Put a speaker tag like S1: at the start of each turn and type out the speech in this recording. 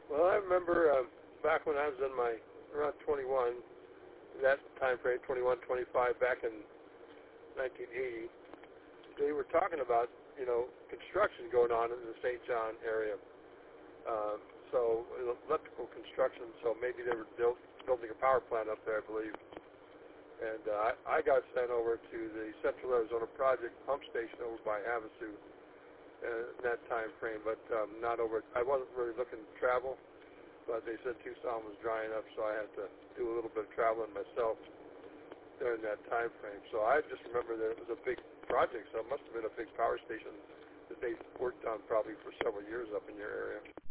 S1: Well, I remember back when I was in my around 21, that time frame, 21, 25, back in 1980, they were talking about, construction going on in the St. John area. So electrical construction, so maybe they were building a power plant up there, I believe. And I got sent over to the Central Arizona Project pump station over by Havasu in that time frame, but not over. I wasn't really looking to travel, but they said Tucson was drying up, so I had to do a little bit of traveling myself during that time frame. So I just remember that it was a big project, so it must have been a big power station that they worked on probably for several years up in your area.